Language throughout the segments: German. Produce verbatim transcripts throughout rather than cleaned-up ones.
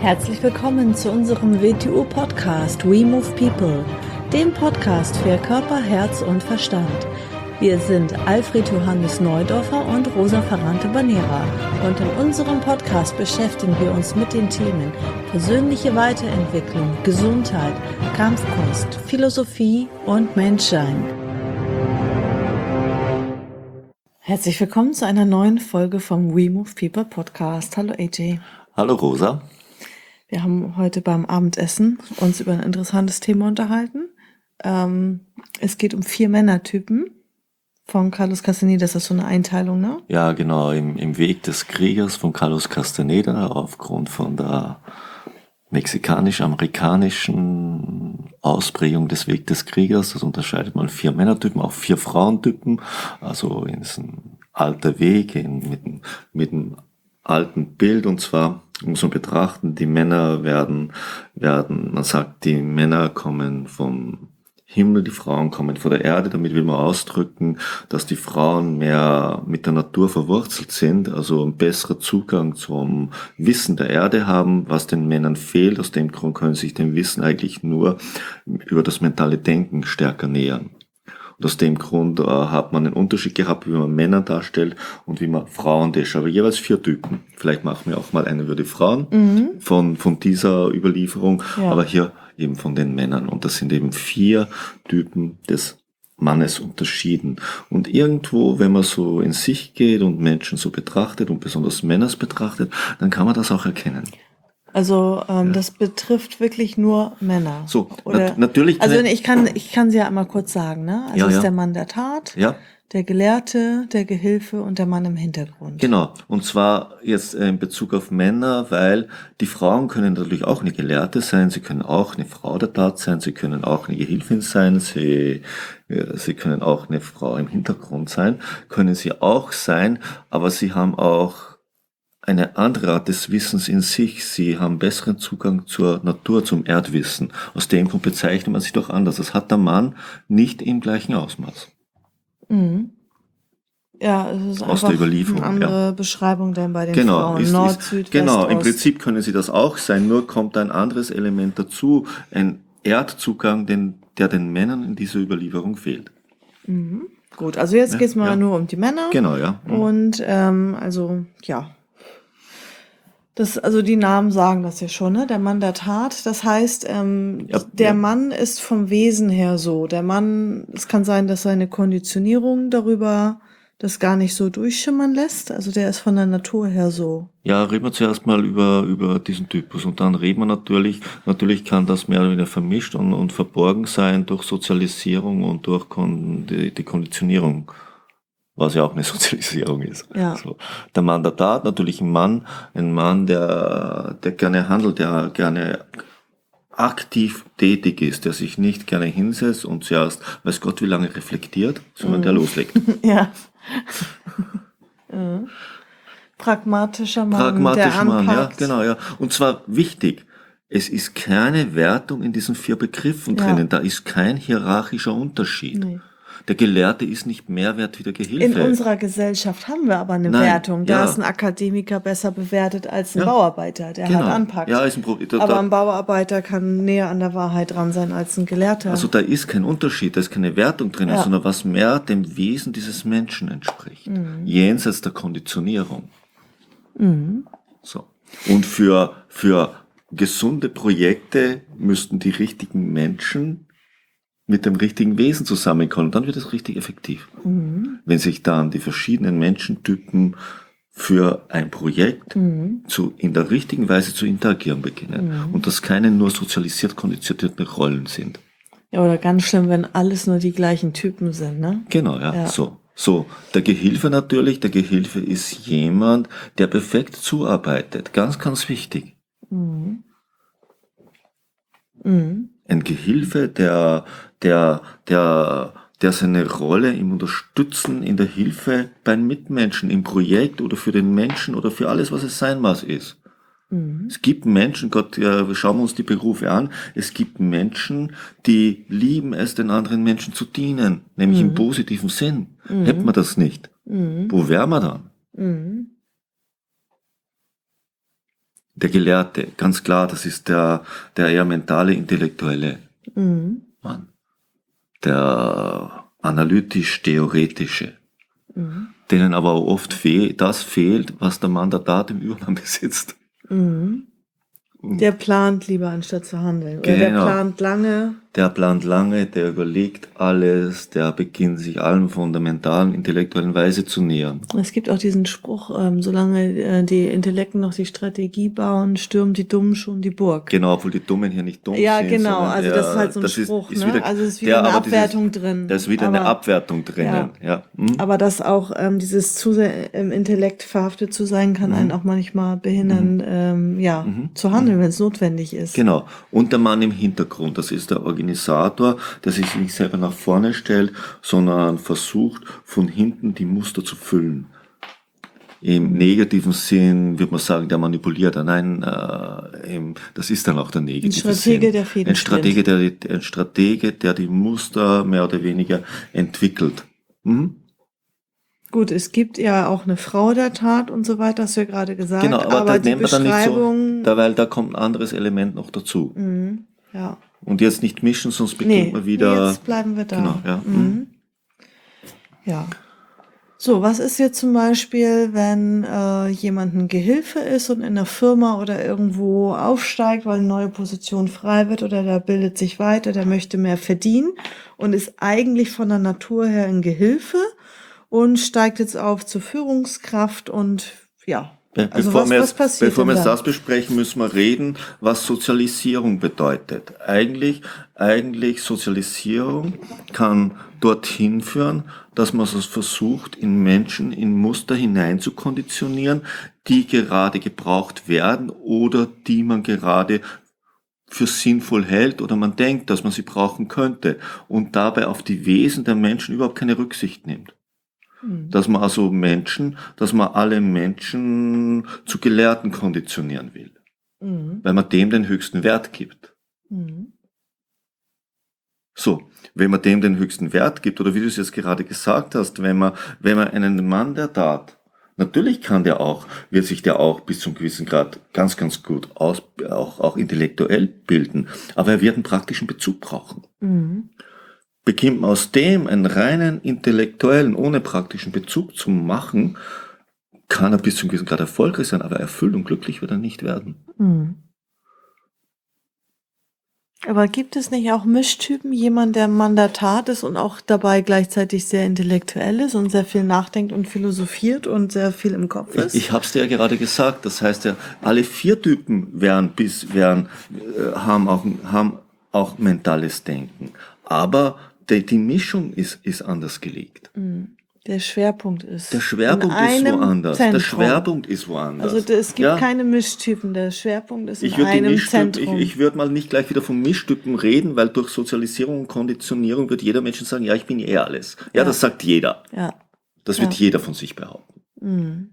Herzlich willkommen zu unserem W T U-Podcast We Move People, dem Podcast für Körper, Herz und Verstand. Wir sind Alfred Johannes Neudorfer und Rosa Ferrante-Banera und in unserem Podcast beschäftigen wir uns mit den Themen persönliche Weiterentwicklung, Gesundheit, Kampfkunst, Philosophie und Menschsein. Herzlich willkommen zu einer neuen Folge vom We Move People Podcast. Hallo A J. Hallo Rosa. Wir haben heute beim Abendessen uns über ein interessantes Thema unterhalten. Ähm, es geht um vier Männertypen von Carlos Castaneda. Das ist so eine Einteilung, ne? Ja, genau, im, im Weg des Kriegers von Carlos Castaneda aufgrund von der mexikanisch-amerikanischen Ausprägung des Weg des Kriegers. Das unterscheidet man vier Männertypen, auch vier Frauentypen. Also in diesem alter Weg in, mit, mit einem alten Bild, und zwar muss man betrachten, die Männer werden, werden, man sagt, die Männer kommen vom Himmel, die Frauen kommen von der Erde. Damit will man ausdrücken, dass die Frauen mehr mit der Natur verwurzelt sind, also einen besseren Zugang zum Wissen der Erde haben, was den Männern fehlt. Aus dem Grund können sich dem Wissen eigentlich nur über das mentale Denken stärker nähern. Und aus dem Grund äh, hat man einen Unterschied gehabt, wie man Männer darstellt und wie man Frauen darstellt. Aber jeweils vier Typen. Vielleicht machen wir auch mal eine über die Frauen mhm. von, von dieser Überlieferung, ja. Aber hier eben von den Männern. Und das sind eben vier Typen des Mannes unterschieden. Und irgendwo, wenn man so in sich geht und Menschen so betrachtet und besonders Männer betrachtet, dann kann man das auch erkennen. Also ähm, ja. Das betrifft wirklich nur Männer. So, Oder, nat- natürlich. Also ich kann ich kann sie ja einmal kurz sagen, ne? Also ja, es ist ja. der Mann der Tat, ja. der Gelehrte, der Gehilfe und der Mann im Hintergrund. Genau. Und zwar jetzt in Bezug auf Männer, weil die Frauen können natürlich auch eine Gelehrte sein, sie können auch eine Frau der Tat sein, sie können auch eine Gehilfin sein, sie sie können auch eine Frau im Hintergrund sein, können sie auch sein, aber sie haben auch eine andere Art des Wissens in sich. Sie haben besseren Zugang zur Natur, zum Erdwissen. Aus dem Grund bezeichnet man sich doch anders. Das hat der Mann nicht im gleichen Ausmaß. Mhm. Ja, es ist Aus einfach der Überlieferung, eine andere ja. Beschreibung denn bei den genau, Frauen. Ist, Nord, ist, Süd, genau, West, im Ost. Prinzip können sie das auch sein, nur kommt ein anderes Element dazu. Ein Erdzugang, den, der den Männern in dieser Überlieferung fehlt. Mhm. Gut, also jetzt ja, geht's mal ja. nur um die Männer. Genau, ja. Mhm. Und ähm, also, ja. Das, also die Namen sagen das ja schon, ne? Der Mann der Tat. Das heißt, ähm, ja, der ja. Mann ist vom Wesen her so. Der Mann, es kann sein, dass seine Konditionierung darüber das gar nicht so durchschimmern lässt. Also der ist von der Natur her so. Ja, reden wir zuerst mal über über diesen Typus und dann reden wir natürlich, natürlich kann das mehr oder weniger vermischt und, und verborgen sein durch Sozialisierung und durch Kon- die, die Konditionierung. Was ja auch eine Sozialisierung ist. Ja. So. Der Mann der Tat, natürlich ein Mann, ein Mann, der, der gerne handelt, der gerne aktiv tätig ist, der sich nicht gerne hinsetzt und zuerst, weiß Gott, wie lange reflektiert, sondern mm. der loslegt. Ja. mhm. Pragmatischer Mann, Pragmatischer der Mann, anpackt. ja, genau, ja. Und zwar wichtig, es ist keine Wertung in diesen vier Begriffen ja. drinnen, da ist kein hierarchischer Unterschied. Nee. Der Gelehrte ist nicht mehr wert wie der Gehilfe. In unserer Gesellschaft haben wir aber eine Nein, Wertung. Da ja. ist ein Akademiker besser bewertet als ein ja. Bauarbeiter, der genau. halt anpackt. Ja, ist ein Problem. Da, aber da, ein Bauarbeiter kann näher an der Wahrheit dran sein als ein Gelehrter. Also da ist kein Unterschied, da ist keine Wertung drin, ja. sondern was mehr dem Wesen dieses Menschen entspricht. Mhm. Jenseits der Konditionierung. Mhm. So. Und für, für gesunde Projekte müssten die richtigen Menschen mit dem richtigen Wesen zusammenkommen, dann wird es richtig effektiv. Mhm. Wenn sich dann die verschiedenen Menschentypen für ein Projekt mhm. zu, in der richtigen Weise zu interagieren beginnen mhm. und das keine nur sozialisiert konditionierte Rollen sind. Ja, oder ganz schlimm, wenn alles nur die gleichen Typen sind, ne? Genau, ja, ja. so. So, der Gehilfe natürlich, der Gehilfe ist jemand, der perfekt zuarbeitet. Ganz, ganz wichtig. Mhm. Mhm. Ein Gehilfe, der, der, der, der seine Rolle im Unterstützen, in der Hilfe beim Mitmenschen, im Projekt oder für den Menschen oder für alles, was es sein muss, ist. Mhm. Es gibt Menschen, Gott, ja, schauen wir uns die Berufe an, es gibt Menschen, die lieben es, den anderen Menschen zu dienen, nämlich mhm. im positiven Sinn. Mhm. Hätten wir das nicht, mhm. wo wären wir dann? Mhm. der Gelehrte, ganz klar, das ist der, der eher mentale, intellektuelle mhm. Mann. Der analytisch-theoretische, mhm. denen aber oft fehl, das fehlt, was der Mandat im Übergang besitzt. Mhm. Der plant lieber, anstatt zu handeln. Oder genau. Der plant lange. Der plant lange, der überlegt alles, der beginnt sich allem fundamentalen, intellektuellen Weise zu nähern. Es gibt auch diesen Spruch, ähm, solange äh, die Intellekten noch die Strategie bauen, stürmen die Dummen schon die Burg. Genau, obwohl die Dummen hier nicht dumm ja, sind. Ja, genau, also der, das ist halt so ein Spruch, ist, ist ne? Wieder, also es ist wieder der, eine Abwertung dieses, drin. Da ist wieder aber, eine Abwertung drinnen, ja. ja. Hm? Aber dass auch ähm, dieses zu sehr im Intellekt verhaftet zu sein, kann mhm. einen auch manchmal behindern, mhm. ähm, ja, mhm. zu handeln, wenn es notwendig ist. Genau, und der Mann im Hintergrund, das ist der Organisator, der sich nicht selber nach vorne stellt, sondern versucht, von hinten die Muster zu füllen. Im negativen Sinn würde man sagen, der manipuliert. Nein, äh, im, das ist dann auch der negative ein Stratege, Sinn. Der Fäden ein Stratege, der ein Stratege, der die Muster mehr oder weniger entwickelt. Mhm. Gut, es gibt ja auch eine Frau der Tat und so weiter, hast du ja gerade gesagt. Genau, aber, aber da die nehmen wir dann nicht Beschreibung, so, da, weil da kommt ein anderes Element noch dazu. Mhm. Ja. Und jetzt nicht mischen, sonst beginnt nee, man wieder. Nee, jetzt bleiben wir da. Genau, ja. Mhm. Ja. So, was ist jetzt zum Beispiel, wenn äh, jemand ein Gehilfe ist und in einer Firma oder irgendwo aufsteigt, weil eine neue Position frei wird oder der bildet sich weiter, der möchte mehr verdienen und ist eigentlich von der Natur her ein Gehilfe und steigt jetzt auf zur Führungskraft und ja. Also bevor was, wir, was passiert bevor wir da? das besprechen, müssen wir reden, was Sozialisierung bedeutet. Eigentlich, eigentlich Sozialisierung kann dorthin führen, dass man es versucht, in Menschen in Muster hinein zu konditionieren, die gerade gebraucht werden oder die man gerade für sinnvoll hält oder man denkt, dass man sie brauchen könnte und dabei auf die Wesen der Menschen überhaupt keine Rücksicht nimmt. Dass man also Menschen, dass man alle Menschen zu Gelehrten konditionieren will. Mhm. Weil man dem den höchsten Wert gibt. Mhm. So, wenn man dem den höchsten Wert gibt, oder wie du es jetzt gerade gesagt hast, wenn man, wenn man einen Mann der Tat, natürlich kann der auch, wird sich der auch bis zum gewissen Grad ganz, ganz gut aus, auch, auch intellektuell bilden, aber er wird einen praktischen Bezug brauchen. Mhm. Beginnt man aus dem einen reinen intellektuellen, ohne praktischen Bezug zu machen, kann er bis zum gewissen Grad erfolgreich sein, aber erfüllt und glücklich wird er nicht werden. Mhm. Aber gibt es nicht auch Mischtypen, jemand, der Mandatat ist und auch dabei gleichzeitig sehr intellektuell ist und sehr viel nachdenkt und philosophiert und sehr viel im Kopf ist? Ich, ich habe es dir ja gerade gesagt, das heißt ja, alle vier Typen wären bis, wären, äh, haben auch, haben auch mentales Denken. Aber die, die Mischung ist, ist anders gelegt. Der Schwerpunkt ist Der Schwerpunkt ist woanders. Zentrum. Der Schwerpunkt ist woanders. Also es gibt ja. keine Mischtypen. Der Schwerpunkt ist ich in einem Mischtypen, Zentrum. Ich, ich würde mal nicht gleich wieder von Mischtypen reden, weil durch Sozialisierung und Konditionierung wird jeder Mensch sagen, ja, ich bin eh alles. Ja, ja. Das sagt jeder. Ja. Das wird ja. jeder von sich behaupten. Mhm.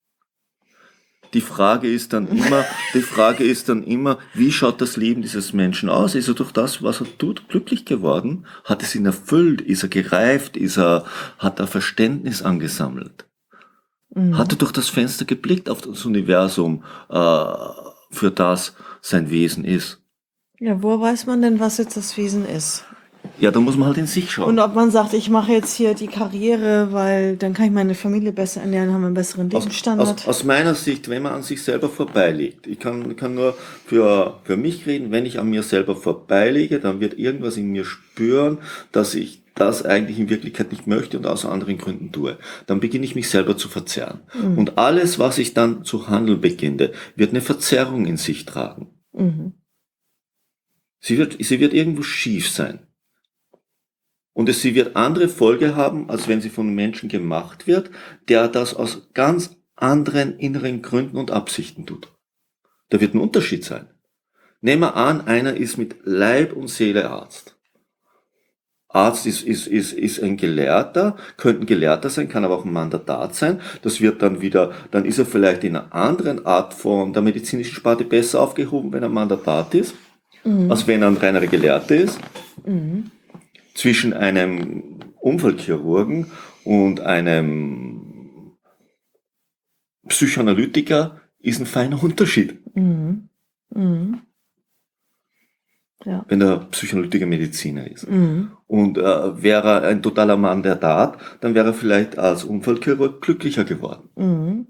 Die Frage ist dann immer, die Frage ist dann immer, wie schaut das Leben dieses Menschen aus? Ist er durch das, was er tut, glücklich geworden? Hat es ihn erfüllt? Ist er gereift? Ist er, hat er Verständnis angesammelt? Mhm. Hat er durch das Fenster geblickt auf das Universum, äh, für das sein Wesen ist? Ja, woher weiß man denn, was jetzt das Wesen ist? Ja, da muss man halt in sich schauen. Und ob man sagt, ich mache jetzt hier die Karriere, weil dann kann ich meine Familie besser ernähren, haben einen besseren Lebensstandard. Aus, aus, aus meiner Sicht, wenn man an sich selber vorbeilegt, ich kann, kann nur für, für mich reden, wenn ich an mir selber vorbeilege, dann wird irgendwas in mir spüren, dass ich das eigentlich in Wirklichkeit nicht möchte und aus anderen Gründen tue. Dann beginne ich mich selber zu verzerren. Mhm. Und alles, was ich dann zu handeln beginne, wird eine Verzerrung in sich tragen. Mhm. Sie wird, sie wird irgendwo schief sein. Und es, sie wird andere Folge haben, als wenn sie von einem Menschen gemacht wird, der das aus ganz anderen inneren Gründen und Absichten tut. Da wird ein Unterschied sein. Nehmen wir an, einer ist mit Leib und Seele Arzt. Arzt ist, ist, ist, ist ein Gelehrter, könnte ein Gelehrter sein, kann aber auch ein Mandatat sein. Das wird dann wieder, dann ist er vielleicht in einer anderen Art von der medizinischen Sparte besser aufgehoben, wenn er Mandatat ist, mhm. als wenn er ein reiner Gelehrter ist. Mhm. Zwischen einem Unfallchirurgen und einem Psychoanalytiker ist ein feiner Unterschied. Mhm. Mhm. Ja. Wenn er psychoanalytischer Mediziner ist. Mhm. Und äh, wäre er ein totaler Mann der Tat, dann wäre er vielleicht als Unfallchirurg glücklicher geworden. Mhm.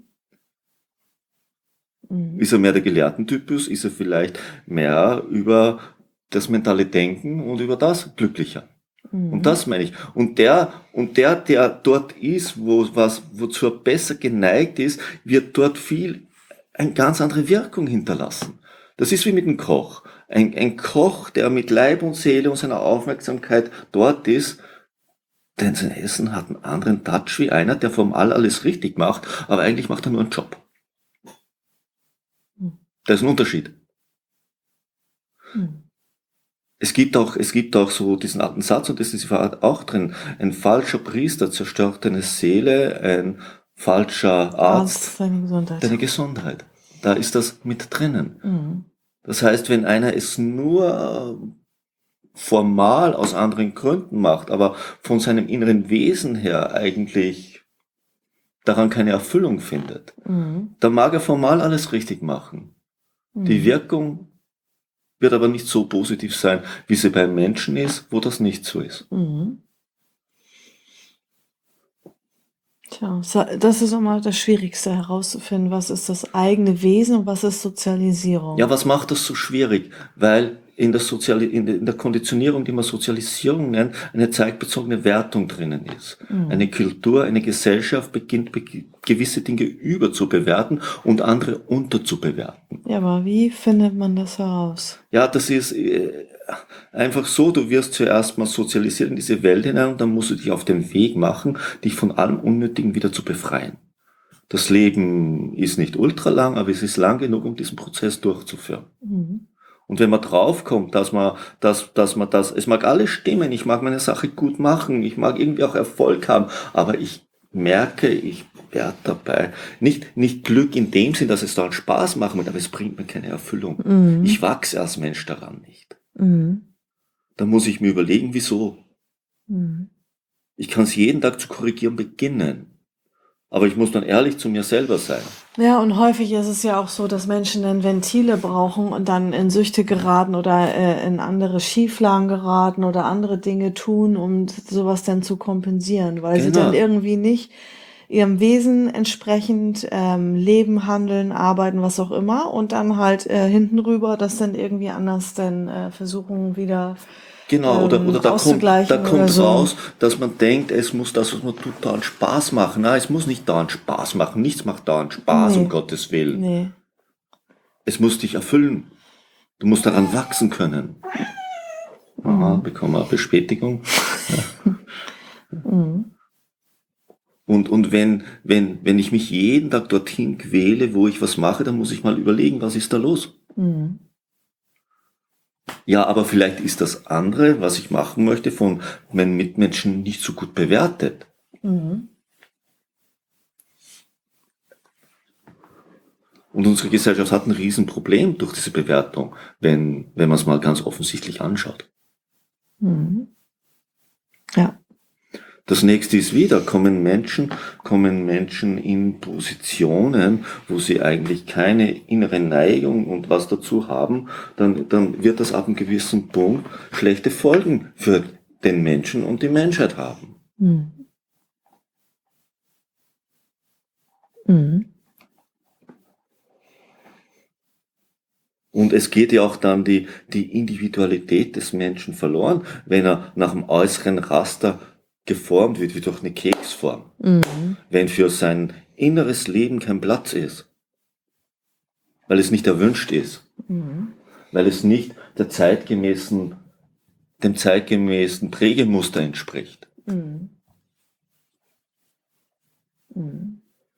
Mhm. Ist er mehr der gelehrten Typus, ist er vielleicht mehr über das mentale Denken und über das glücklicher. Mhm. Und das meine ich. Und der, und der, der dort ist, wo was, wozu er besser geneigt ist, wird dort viel, eine ganz andere Wirkung hinterlassen. Das ist wie mit dem Koch. Ein, ein Koch, der mit Leib und Seele und seiner Aufmerksamkeit dort ist, denn sein Essen hat einen anderen Touch wie einer, der formal alles richtig macht, aber eigentlich macht er nur einen Job. Da ist ein Unterschied. Mhm. Es gibt auch, es gibt auch so diesen alten Satz, und das ist auch drin, ein falscher Priester zerstört deine Seele, ein falscher Arzt, Arzt, deine Gesundheit. deine Gesundheit. Da ist das mit drinnen. Mhm. Das heißt, wenn einer es nur formal aus anderen Gründen macht, aber von seinem inneren Wesen her eigentlich daran keine Erfüllung findet, Mhm. dann mag er formal alles richtig machen. Mhm. Die Wirkung wird aber nicht so positiv sein, wie sie beim Menschen ist, wo das nicht so ist. Mhm. Tja, das ist immer das Schwierigste herauszufinden, was ist das eigene Wesen und was ist Sozialisierung. Ja, was macht das so schwierig? Weil in der, Soziali in der Konditionierung, die man Sozialisierung nennt, eine zeitbezogene Wertung drinnen ist. Mhm. Eine Kultur, eine Gesellschaft beginnt be gewisse Dinge überzubewerten und andere unterzubewerten. Ja, aber wie findet man das heraus? Ja, das ist äh, einfach so, du wirst zuerst mal sozialisiert in diese Welt hinein und dann musst du dich auf den Weg machen, dich von allem Unnötigen wieder zu befreien. Das Leben ist nicht ultra lang, aber es ist lang genug, um diesen Prozess durchzuführen. Mhm. Und wenn man draufkommt, dass man, dass, dass man das, es mag alles stimmen, ich mag meine Sache gut machen, ich mag irgendwie auch Erfolg haben, aber ich merke, ich werde dabei nicht, nicht Glück in dem Sinn, dass es da einen Spaß machen wird, aber es bringt mir keine Erfüllung. Mhm. Ich wachse als Mensch daran nicht. Mhm. Da muss ich mir überlegen, wieso. Mhm. Ich kann es jeden Tag zu korrigieren beginnen. Aber ich muss dann ehrlich zu mir selber sein. Ja, und häufig ist es ja auch so, dass Menschen dann Ventile brauchen und dann in Süchte geraten oder äh, in andere Schieflagen geraten oder andere Dinge tun, um sowas dann zu kompensieren, weil genau. sie dann irgendwie nicht ihrem Wesen entsprechend ähm, leben, handeln, arbeiten, was auch immer, und dann halt äh, hinten rüber das dann irgendwie anders dann äh, versuchen wieder Genau, oder, oder da kommt, da kommt so. raus, dass man denkt, es muss das, was man tut, dauernd Spaß machen. Nein, es muss nicht dauernd Spaß machen. Nichts macht dauernd Spaß, nee. um Gottes Willen. Nee. Es muss dich erfüllen. Du musst daran wachsen können. Aha, mhm. bekommen wir Bestätigung. mhm. Und, und wenn, wenn, wenn ich mich jeden Tag dorthin quäle, wo ich was mache, dann muss ich mal überlegen, was ist da los? Mhm. Ja, aber vielleicht ist das andere, was ich machen möchte, von meinen Mitmenschen nicht so gut bewertet. Mhm. Und unsere Gesellschaft hat ein Riesenproblem durch diese Bewertung, wenn, wenn man es mal ganz offensichtlich anschaut. Mhm. Ja. Das nächste ist wieder, kommen Menschen, kommen Menschen in Positionen, wo sie eigentlich keine innere Neigung und was dazu haben, dann, dann wird das ab einem gewissen Punkt schlechte Folgen für den Menschen und die Menschheit haben. Mhm. Mhm. Und es geht ja auch dann die, die Individualität des Menschen verloren, wenn er nach dem äußeren Raster geformt wird wie durch eine Keksform. Mhm. Wenn für sein inneres Leben kein Platz ist. Weil es nicht erwünscht ist. Mhm. Weil es nicht der zeitgemäßen, dem zeitgemäßen Prägemuster entspricht. Mhm. Mhm.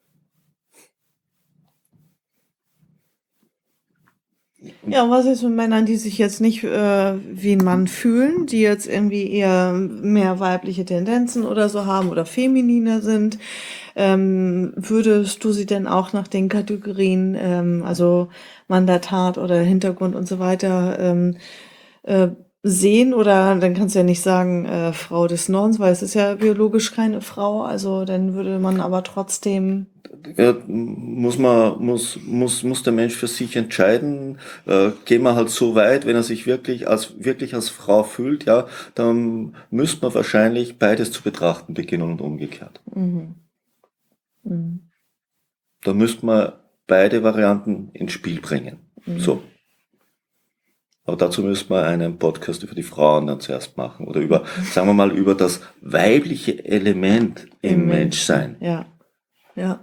Ja, und was ist mit Männern, die sich jetzt nicht äh, wie ein Mann fühlen, die jetzt irgendwie eher mehr weibliche Tendenzen oder so haben oder femininer sind? Ähm, würdest du sie denn auch nach den Kategorien, ähm, also Mandat oder Hintergrund und so weiter, ähm, äh, sehen, oder dann kannst du ja nicht sagen, äh, Frau des Nordens, weil es ist ja biologisch keine Frau, also dann würde man aber trotzdem... Ja, muss man, muss, muss, muss der Mensch für sich entscheiden. Äh, gehen wir halt so weit, wenn er sich wirklich als, wirklich als Frau fühlt, ja, dann müsste man wahrscheinlich beides zu betrachten beginnen und umgekehrt. Mhm. Mhm. Da müsste man beide Varianten ins Spiel bringen. Mhm. So. Aber dazu müsste man einen Podcast über die Frauen dann zuerst machen oder über, sagen wir mal, über das weibliche Element im, Im Menschsein. Ja, ja.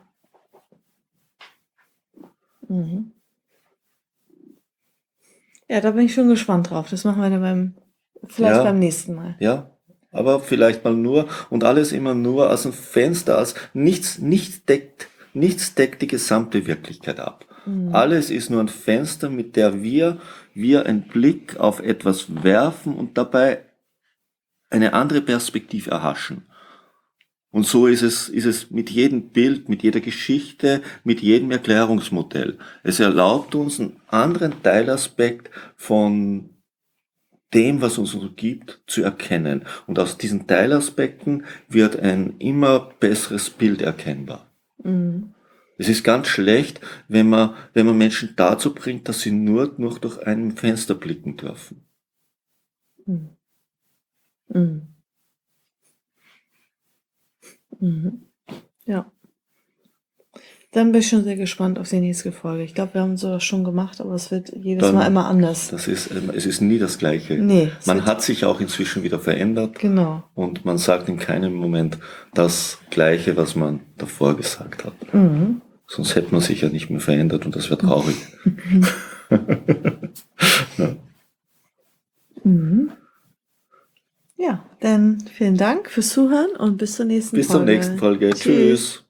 Mhm. Ja, da bin ich schon gespannt drauf. Das machen wir dann beim, vielleicht Ja. beim nächsten Mal. Ja, aber vielleicht mal nur und alles immer nur als ein Fenster, als nichts, nichts deckt, nichts deckt die gesamte Wirklichkeit ab. Mhm. Alles ist nur ein Fenster, mit der wir, wir einen Blick auf etwas werfen und dabei eine andere Perspektive erhaschen. Und so ist es, ist es mit jedem Bild, mit jeder Geschichte, mit jedem Erklärungsmodell. Es erlaubt uns einen anderen Teilaspekt von dem, was uns so gibt, zu erkennen. Und aus diesen Teilaspekten wird ein immer besseres Bild erkennbar. Mhm. Es ist ganz schlecht, wenn man, wenn man Menschen dazu bringt, dass sie nur, nur durch ein Fenster blicken dürfen. Mhm. Mhm. Mhm. Ja. Dann bin ich schon sehr gespannt auf die nächste Folge. Ich glaube, wir haben sowas schon gemacht, aber es wird jedes Dann, Mal immer anders. Das ist, es ist nie das Gleiche. Nee, man hat sich auch inzwischen wieder verändert. Genau. Und man sagt in keinem Moment das Gleiche, was man davor gesagt hat. Mhm. Sonst hätte man sich ja nicht mehr verändert und das wäre traurig. Ja. Mhm. Ja, dann vielen Dank fürs Zuhören und bis zur nächsten Bis Folge. zur nächsten Folge. Tschüss. Tschüss.